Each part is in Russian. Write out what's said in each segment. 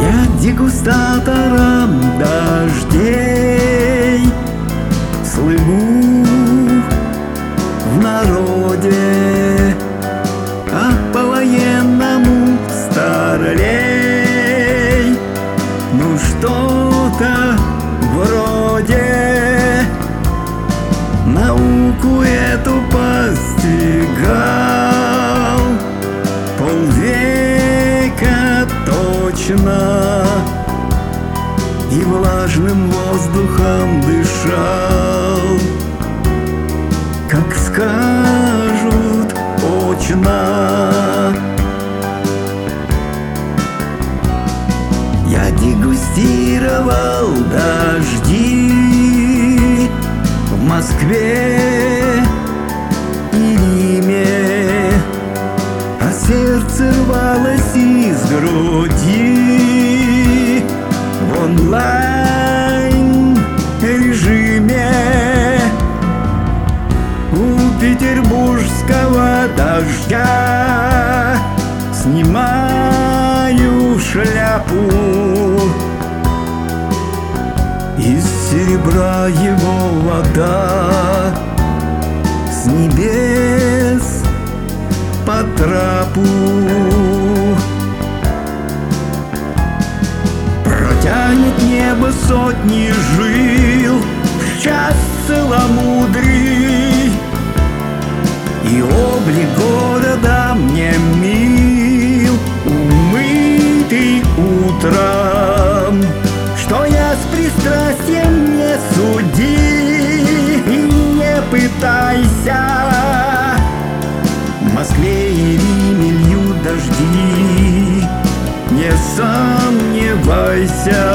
Я дегустатором дождей слыву в народе, а по-военному старлей. Ну что-то вроде науку эту постигал, полвека точно, и влажным воздухом дышал. Как скажут очно, я дегустировал дожди в Москве и Риме, а сердце рвалось из груди в онлайн-режиме. У петербургского дождя снимаю шляпу, из серебра его вода с небес по трапу протянет небо сотни жил в час целомудрий, и облик города мне мил, умытый утром. Что я с пристрастием не суди и не пытайся, в Москве и Риме льют дожди, не сомневайся.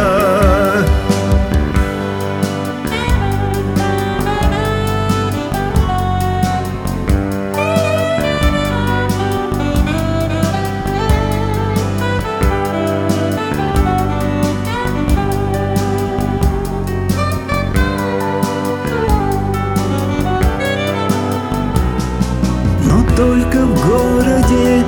Только в городе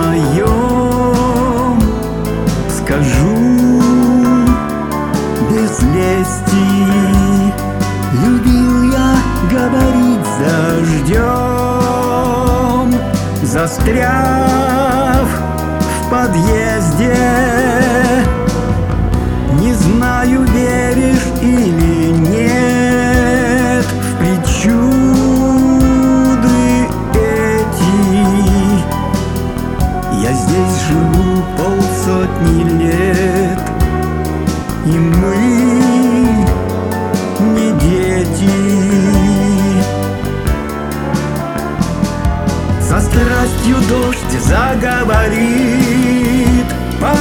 моем скажу без лести, любил я говорить за ждем, застряв в подъезде. Не знаю, веришь или нет в притчу. Я здесь живу полсотни лет, и мы не дети. Со страстью дождь заговорит по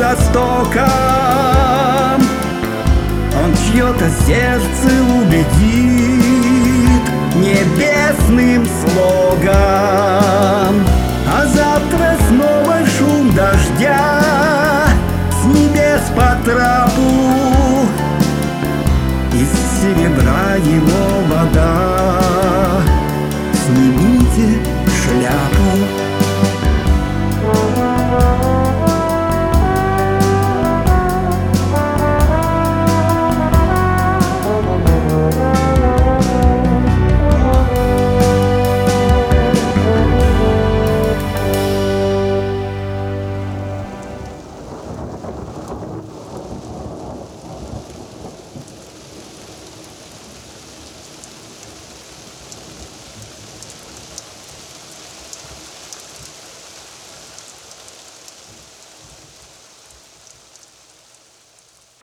водостокам, он чье-то сердце убедит небесным слогом. А завтра снова шум дождя с небес по трапу, из серебра его вода